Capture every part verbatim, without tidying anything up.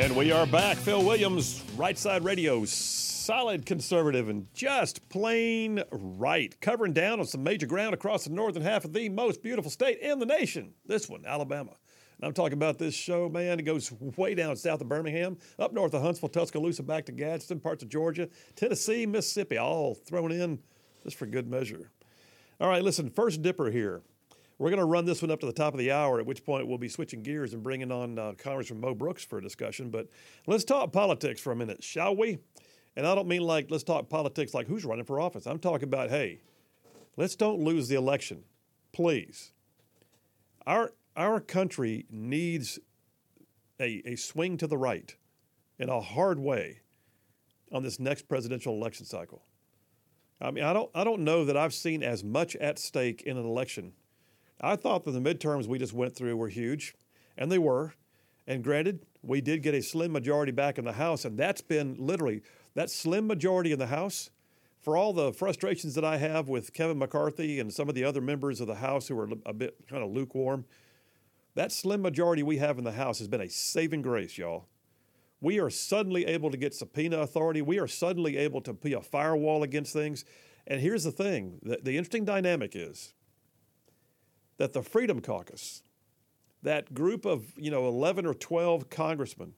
And we are back. Phil Williams, Right Side Radio, solid conservative and just plain right. Covering down on some major ground across the northern half of the most beautiful state in the nation. This one, Alabama. And I'm talking about this show, man. It goes way down south of Birmingham, up north of Huntsville, Tuscaloosa, back to Gadsden, parts of Georgia, Tennessee, Mississippi, all thrown in just for good measure. All right, listen, first dipper here. We're going to run this one up to the top of the hour, at which point we'll be switching gears and bringing on uh, Congressman Mo Brooks for a discussion. But let's talk politics for a minute, shall we? And I don't mean like let's talk politics like who's running for office. I'm talking about, hey, let's don't lose the election, please. Our our country needs a, a swing to the right in a hard way on this next presidential election cycle. I mean, I don't I don't know that I've seen as much at stake in an election. I thought that the midterms we just went through were huge, and they were. And granted, we did get a slim majority back in the House, and that's been literally, that slim majority in the House, for all the frustrations that I have with Kevin McCarthy and some of the other members of the House who are a bit kind of lukewarm, that slim majority we have in the House has been a saving grace, y'all. We are suddenly able to get subpoena authority. We are suddenly able to be a firewall against things. And here's the thing, the, the interesting dynamic is, that the Freedom Caucus, that group of, you know, eleven or twelve congressmen,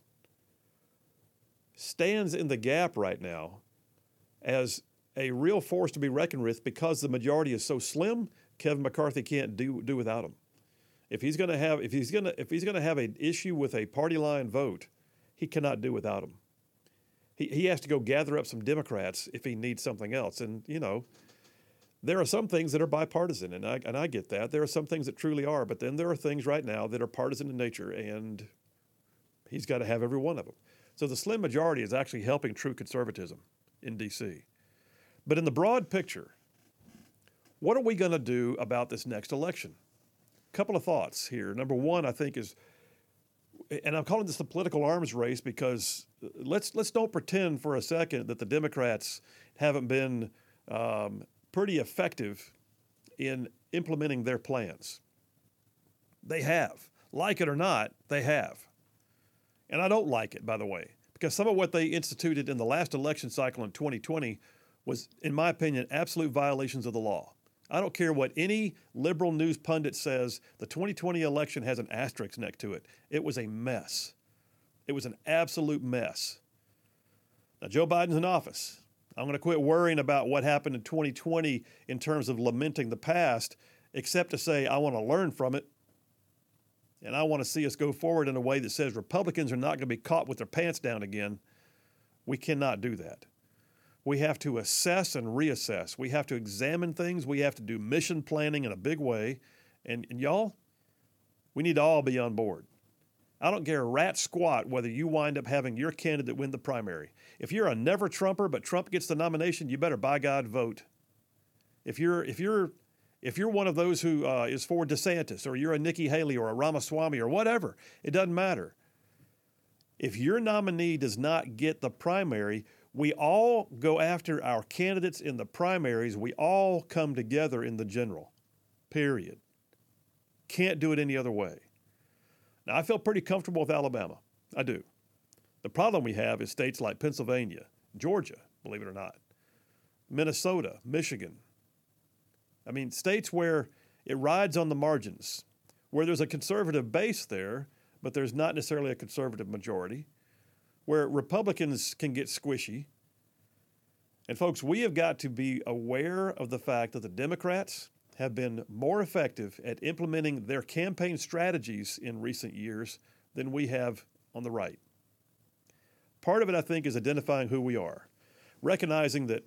stands in the gap right now as a real force to be reckoned with because the majority is so slim, Kevin McCarthy can't do do without them. If he's going to have if he's going to if he's going to have an issue with a party line vote, he cannot do without them. He he has to go gather up some Democrats if he needs something else, and you know. There are some things that are bipartisan, and I, and I get that. There are some things that truly are, but then there are things right now that are partisan in nature, and he's got to have every one of them. So the slim majority is actually helping true conservatism in D C. But in the broad picture, what are we going to do about this next election? A couple of thoughts here. Number one, I think is, and I'm calling this the political arms race because let's let's don't pretend for a second that the Democrats haven't been um, pretty effective in implementing their plans. They have. Like it or not, they have. And I don't like it, by the way, because some of what they instituted in the last election cycle in twenty twenty was, in my opinion, absolute violations of the law. I don't care what any liberal news pundit says, the twenty twenty election has an asterisk next to it. It was a mess. It was an absolute mess. Now, Joe Biden's in office. I'm going to quit worrying about what happened in twenty twenty in terms of lamenting the past, except to say I want to learn from it. And I want to see us go forward in a way that says Republicans are not going to be caught with their pants down again. We cannot do that. We have to assess and reassess. We have to examine things. We have to do mission planning in a big way. And, and y'all, we need to all be on board. I don't care a rat squat whether you wind up having your candidate win the primary. If you're a never Trumper but Trump gets the nomination, you better by God vote. If you're if you're if you're one of those who uh, is for DeSantis, or you're a Nikki Haley or a Ramaswamy or whatever, it doesn't matter. If your nominee does not get the primary, we all go after our candidates in the primaries. We all come together in the general. Period. Can't do it any other way. Now, I feel pretty comfortable with Alabama. I do. The problem we have is states like Pennsylvania, Georgia, believe it or not, Minnesota, Michigan. I mean, states where it rides on the margins, where there's a conservative base there, but there's not necessarily a conservative majority, where Republicans can get squishy. And folks, we have got to be aware of the fact that the Democrats have been more effective at implementing their campaign strategies in recent years than we have on the right. Part of it, I think, is identifying who we are, recognizing that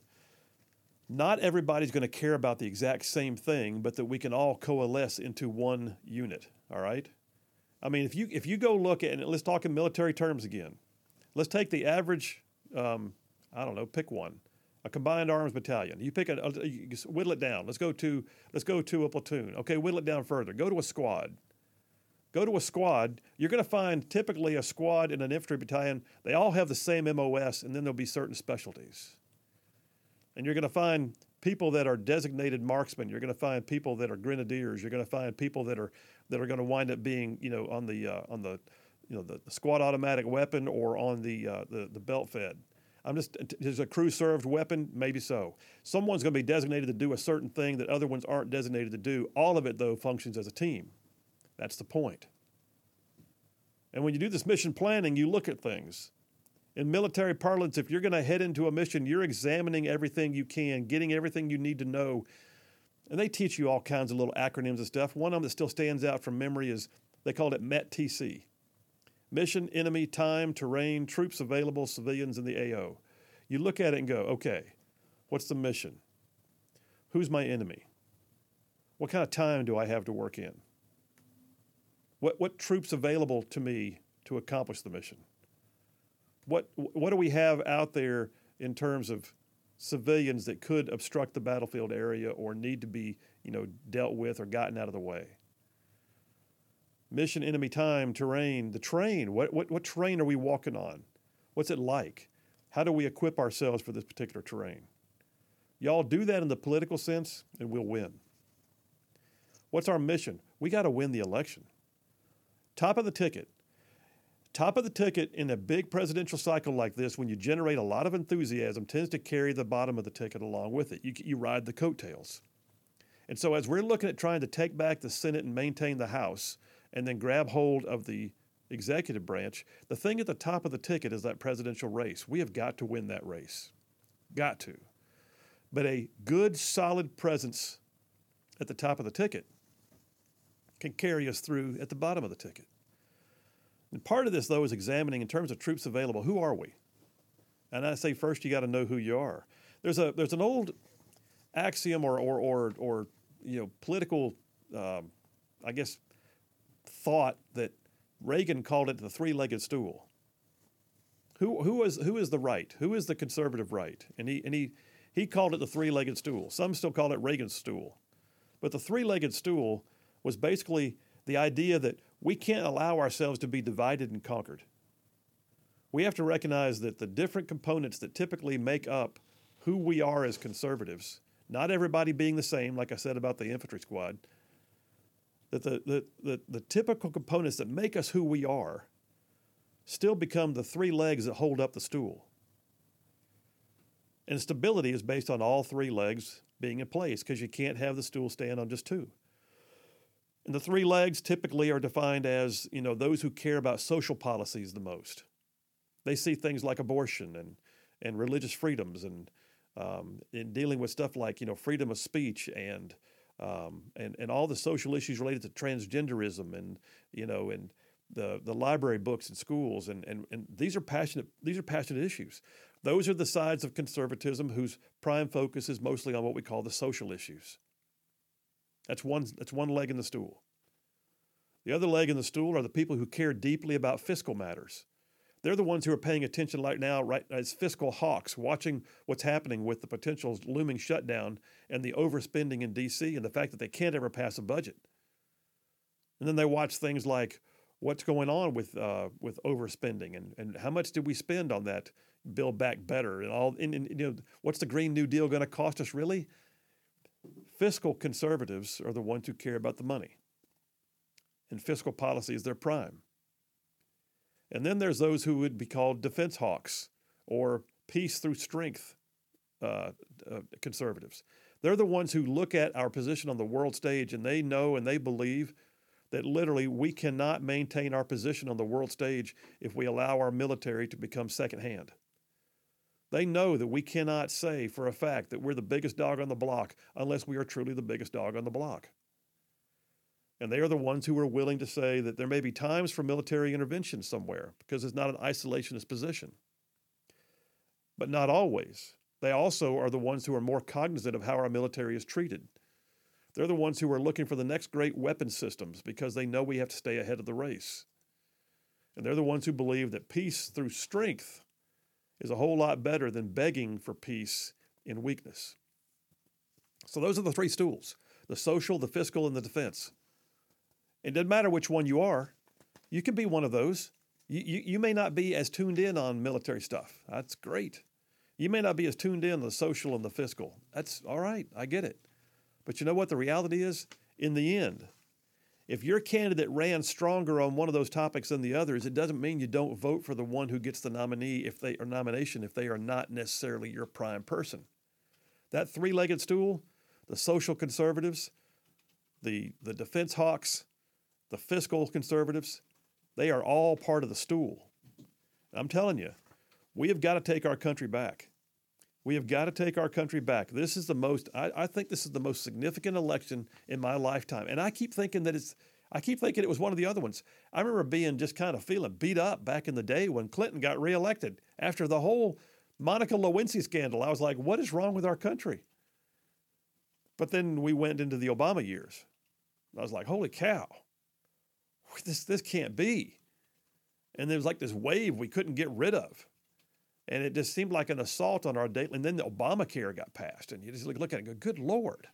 not everybody's going to care about the exact same thing, but that we can all coalesce into one unit, all right? I mean, if you if you go look at, and let's talk in military terms again. Let's take the average, um, I don't know, pick one. A combined arms battalion. You pick a, a you whittle it down. Let's go to let's go to a platoon. Okay, whittle it down further. Go to a squad. Go to a squad. You're going to find typically a squad in an infantry battalion. They all have the same M O S, and then there'll be certain specialties. And you're going to find people that are designated marksmen. You're going to find people that are grenadiers. You're going to find people that are that are going to wind up being, you know, on the uh, on the you know, the, the squad automatic weapon or on the, uh, the, the belt fed. I'm just, is a crew served weapon? Maybe so. Someone's going to be designated to do a certain thing that other ones aren't designated to do. All of it, though, functions as a team. That's the point. And when you do this mission planning, you look at things. In military parlance, if you're going to head into a mission, you're examining everything you can, getting everything you need to know. And they teach you all kinds of little acronyms and stuff. One of them that still stands out from memory is, they called it M E T T C. Mission, enemy, time, terrain, troops available, civilians, and the A O. You look at it and go, okay, what's the mission? Who's my enemy? What kind of time do I have to work in? What, what troops available to me to accomplish the mission? What, what do we have out there in terms of civilians that could obstruct the battlefield area or need to be, you know, dealt with or gotten out of the way? Mission, enemy, time, terrain, the terrain. What, what, what terrain are we walking on? What's it like? How do we equip ourselves for this particular terrain? Y'all do that in the political sense, and we'll win. What's our mission? We got to win the election. Top of the ticket. Top of the ticket in a big presidential cycle like this, when you generate a lot of enthusiasm, tends to carry the bottom of the ticket along with it. You, you ride the coattails. And so as we're looking at trying to take back the Senate and maintain the House, and then grab hold of the executive branch, the thing at the top of the ticket is that presidential race. We have got to win that race. Got to. But a good, solid presence at the top of the ticket can carry us through at the bottom of the ticket. And part of this, though, is examining in terms of troops available, who are we? And I say first you got to know who you are. There's a there's an old axiom or or or, or you know political, um, I guess, thought that Reagan called it the three-legged stool. Who who is who is the right? Who is the conservative right? And he and he he called it the three-legged stool. Some still call it Reagan's stool. But the three-legged stool was basically the idea that we can't allow ourselves to be divided and conquered. We have to recognize that the different components that typically make up who we are as conservatives, not everybody being the same, like I said about the infantry squad, that the, the, the, the typical components that make us who we are still become the three legs that hold up the stool. And stability is based on all three legs being in place because you can't have the stool stand on just two. And the three legs typically are defined as, you know, those who care about social policies the most. They see things like abortion and, and religious freedoms and um, in dealing with stuff like, you know, freedom of speech and Um, and, and all the social issues related to transgenderism and, you know, and the, the library books in schools. And, and, and these are passionate, these are passionate issues. Those are the sides of conservatism whose prime focus is mostly on what we call the social issues. That's one, that's one leg in the stool. The other leg in the stool are the people who care deeply about fiscal matters. They're the ones who are paying attention right now, right as fiscal hawks, watching what's happening with the potential looming shutdown and the overspending in D C and the fact that they can't ever pass a budget. And then they watch things like what's going on with uh, with overspending and, and how much did we spend on that Build Back Better and all. And, and you know, what's the Green New Deal going to cost us really? Fiscal conservatives are the ones who care about the money, and fiscal policy is their prime. And then there's those who would be called defense hawks or peace through strength uh, uh, conservatives. They're the ones who look at our position on the world stage and they know and they believe that literally we cannot maintain our position on the world stage if we allow our military to become secondhand. They know that we cannot say for a fact that we're the biggest dog on the block unless we are truly the biggest dog on the block. And they are the ones who are willing to say that there may be times for military intervention somewhere because it's not an isolationist position. But not always. They also are the ones who are more cognizant of how our military is treated. They're the ones who are looking for the next great weapon systems because they know we have to stay ahead of the race. And they're the ones who believe that peace through strength is a whole lot better than begging for peace in weakness. So those are the three stools: the social, the fiscal, and the defense. It doesn't matter which one you are. You can be one of those. You, you, you may not be as tuned in on military stuff. That's great. You may not be as tuned in on the social and the fiscal. That's all right. I get it. But you know what the reality is? In the end, If your candidate ran stronger on one of those topics than the others, it doesn't mean you don't vote for the one who gets the nominee if they or nomination if they are not necessarily your prime person. That three-legged stool, the social conservatives, the the defense hawks, the fiscal conservatives, they are all part of the stool. I'm telling you, we have got to take our country back. We have got to take our country back. This is the most, I, I think this is the most significant election in my lifetime. And I keep thinking that it's, I keep thinking it was one of the other ones. I remember being just kind of feeling beat up back in the day when Clinton got reelected. After the whole Monica Lewinsky scandal, I was like, what is wrong with our country? But then we went into the Obama years. I was like, holy cow, this, this can't be. And there was like this wave we couldn't get rid of. And it just seemed like an assault on our daily. And then the Obamacare got passed. And you just look, look at it and go, good Lord.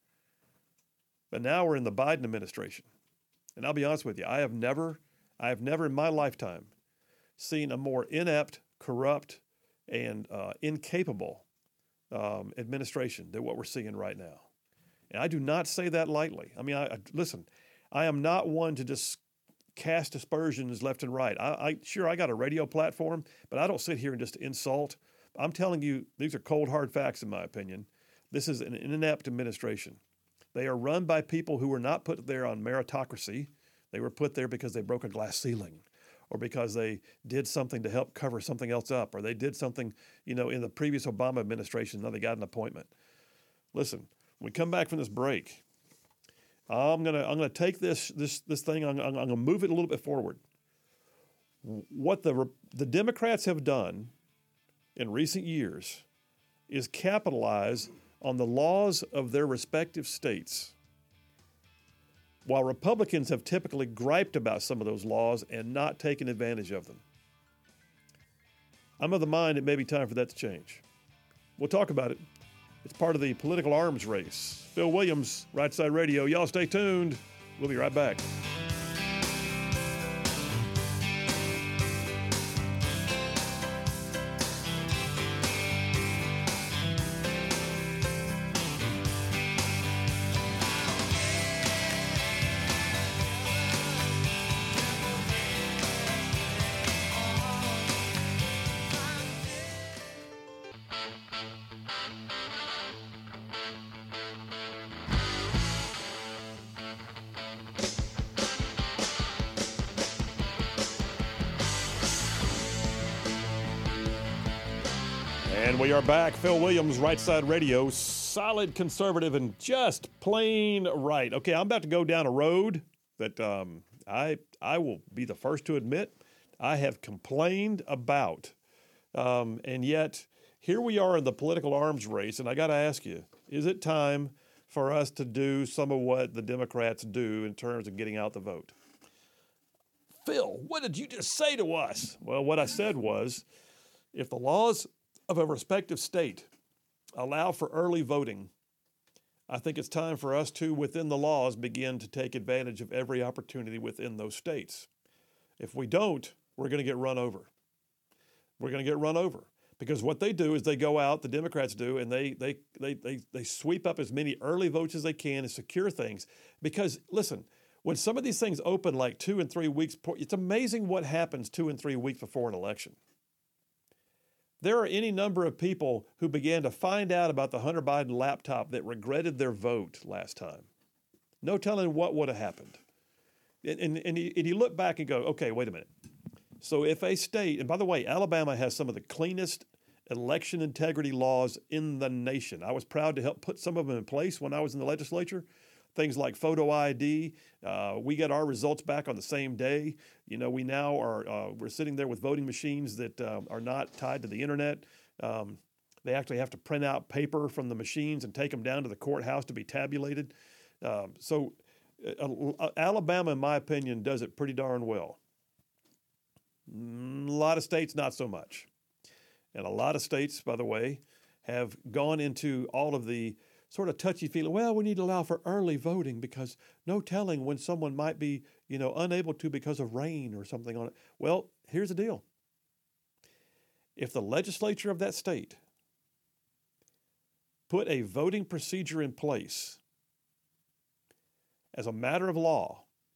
But now we're in the Biden administration. And I'll be honest with you, I have never, I have never in my lifetime seen a more inept, corrupt, and uh, incapable um, administration than what we're seeing right now. And I do not say that lightly. I mean, I, I listen, I am not one to just cast aspersions left and right. I, I sure I got a radio platform, but I don't sit here and just insult. I'm telling you, these are cold hard facts in my opinion. This is an inept administration. They are run by people who were not put there on meritocracy. They were put there because they broke a glass ceiling, or because they did something to help cover something else up, or they did something, you know, in the previous Obama administration. Now they got an appointment. Listen, when we come back from this break, I'm gonna I'm gonna take this this this thing. I'm, I'm gonna move it a little bit forward. What the the Democrats have done in recent years is capitalize on the laws of their respective states, while Republicans have typically griped about some of those laws and not taken advantage of them. I'm of the mind it may be time for that to change. We'll talk about it. It's part of the political arms race. Phil Williams, Right Side Radio. Y'all stay tuned. We'll be right back. And we are back. Phil Williams, Right Side Radio, solid conservative and just plain right. Okay, I'm about to go down a road that um, I I will be the first to admit I have complained about. Um, and yet, here we are in the political arms race, and I got to ask you, is it time for us to do some of what the Democrats do in terms of getting out the vote? Phil, what did you just say to us? Well, what I said was, if the laws of a respective state allow for early voting, I think it's time for us to, within the laws, begin to take advantage of every opportunity within those states. If we don't, we're going to get run over. We're going to get run over. Because what they do is they go out, the Democrats do, and they they they they they sweep up as many early votes as they can and secure things. Because, listen, when some of these things open like two and three weeks, it's amazing what happens two and three weeks before an election. There are any number of people who began to find out about the Hunter Biden laptop that regretted their vote last time. No telling what would have happened. And, and, and, you, and you look back and go, okay, wait a minute. So if a state, and by the way, Alabama has some of the cleanest election integrity laws in the nation. I was proud to help put some of them in place when I was in the legislature. Things like photo I D. Uh, we get our results back on the same day. You know, we now are, uh, we're sitting there with voting machines that uh, are not tied to the internet. Um, they actually have to print out paper from the machines and take them down to the courthouse to be tabulated. Um, so uh, Alabama, in my opinion, does it pretty darn well. A lot of states, not so much. And a lot of states, by the way, have gone into all of the sort of touchy-feely, well, we need to allow for early voting because no telling when someone might be, you know, unable to because of rain or something on it. Well, here's the deal. If the legislature of that state put a voting procedure in place as a matter of law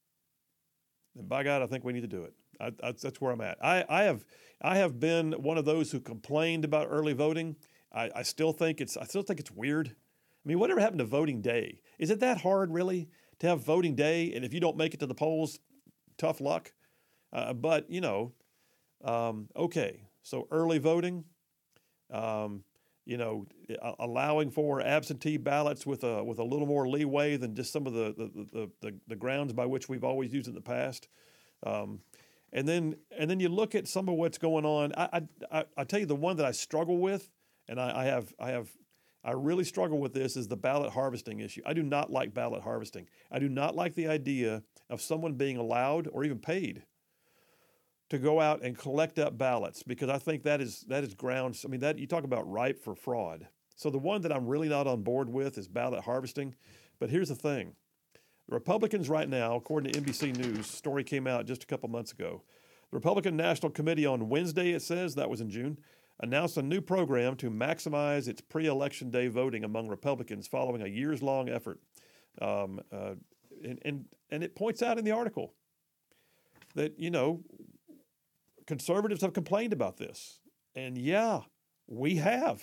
then by God, I think we need to do it. I, I, that's where I'm at. I, I have I have been one of those who complained about early voting. I, I still think it's I still think it's weird. I mean, whatever happened to voting day? Is it that hard, really, to have voting day? And if you don't make it to the polls, tough luck. Uh, but you know, um, okay. So early voting, um, you know, allowing for absentee ballots with a with a little more leeway than just some of the the the, the, the grounds by which we've always used in the past. Um, and then and then you look at some of what's going on. I I I tell you the one that I struggle with, and I, I have I have I really struggle with this is the ballot harvesting issue. I do not like ballot harvesting. I do not like the idea of someone being allowed or even paid to go out and collect up ballots, because I think that is that is grounds. I mean, that you talk about ripe for fraud. So the one that I'm really not on board with is ballot harvesting. But here's the thing. The Republicans right now, according to N B C News, story came out just a couple months ago. The Republican National Committee on Wednesday, it says, that was in June, announced a new program to maximize its pre-election day voting among Republicans following a years-long effort. Um, uh, and, and, and it points out in the article that, you know, conservatives have complained about this. And yeah, we have.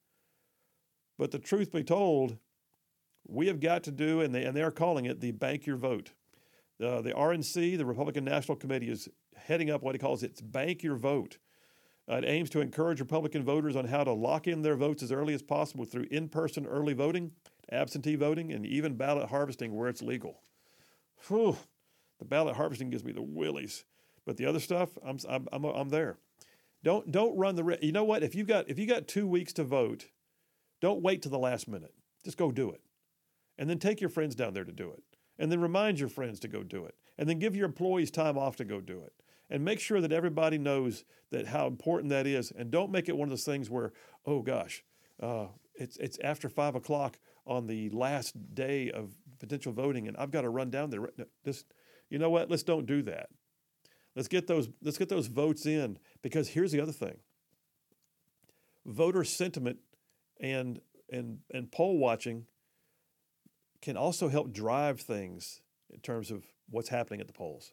But the truth be told, we have got to do, and they, and they're calling it the Bank Your Vote. Uh, the R N C, the Republican National Committee, is heading up what it calls its Bank Your Vote. Uh, it aims to encourage Republican voters on how to lock in their votes as early as possible through in-person early voting, absentee voting, and even ballot harvesting where it's legal. Whew, the ballot harvesting gives me the willies. But the other stuff, I'm I'm I'm, I'm there. Don't don't run the risk. You know what? If you got if you got two weeks to vote, don't wait till the last minute. Just go do it, and then take your friends down there to do it, and then remind your friends to go do it, and then give your employees time off to go do it, and make sure that everybody knows that how important that is. And don't make it one of those things where, oh gosh, uh, it's it's after five o'clock on the last day of potential voting, and I've got to run down there. Just, you know what? Let's don't do that. Let's get those let's get those votes in, because here's the other thing. Voter sentiment and and and poll watching can also help drive things in terms of what's happening at the polls.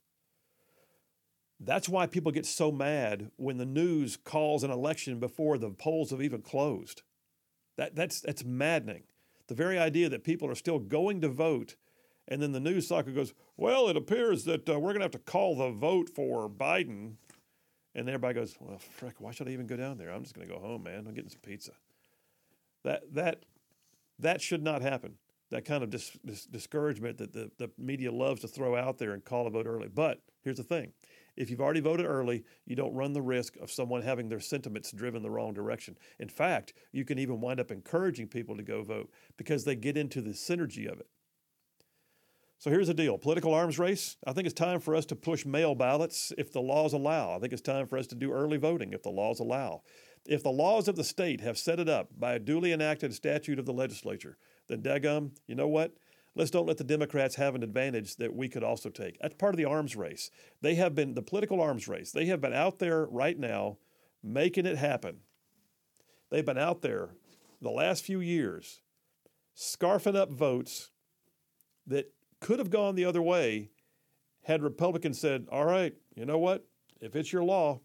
That's why people get so mad when the news calls an election before the polls have even closed. That that's that's maddening. The very idea that people are still going to vote, and then the news cycle goes, well, it appears that uh, we're going to have to call the vote for Biden. And everybody goes, well, frick, why should I even go down there? I'm just going to go home, man. I'm getting some pizza. That that that should not happen. That kind of dis, dis, discouragement that the, the media loves to throw out there and call a vote early. But here's the thing. If you've already voted early, you don't run the risk of someone having their sentiments driven the wrong direction. In fact, you can even wind up encouraging people to go vote because they get into the synergy of it. So here's the deal. Political arms race. I think it's time for us to push mail ballots if the laws allow. I think it's time for us to do early voting if the laws allow. If the laws of the state have set it up by a duly enacted statute of the legislature, then daggum, you know what? Let's don't let the Democrats have an advantage that we could also take. That's part of the arms race. They have been, the political arms race, they have been out there right now making it happen. They've been out there the last few years scarfing up votes that could have gone the other way had Republicans said, all right, you know what? If it's your law,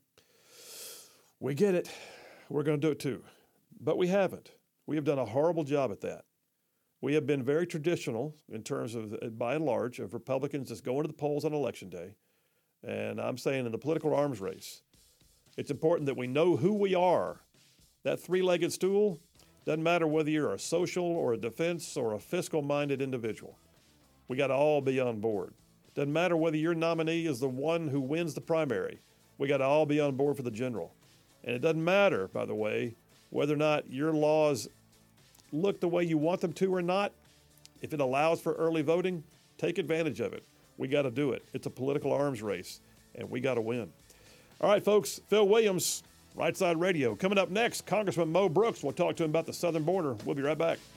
we get it. We're going to do it too. But we haven't. We have done a horrible job at that. We have been very traditional in terms of, by and large, of Republicans just going to the polls on Election Day. And I'm saying in the political arms race, it's important that we know who we are. That three-legged stool, doesn't matter whether you're a social or a defense or a fiscal-minded individual. We got to all be on board. Doesn't matter whether your nominee is the one who wins the primary. We got to all be on board for the general. And it doesn't matter, by the way, whether or not your laws look the way you want them to or not. If it allows for early voting, take advantage of it. We got to do it. It's a political arms race, and we got to win. All right, folks, Phil Williams, Right Side Radio. Coming up next, Congressman Mo Brooks. We'll talk to him about the southern border. We'll be right back.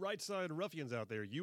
right side ruffians out there, you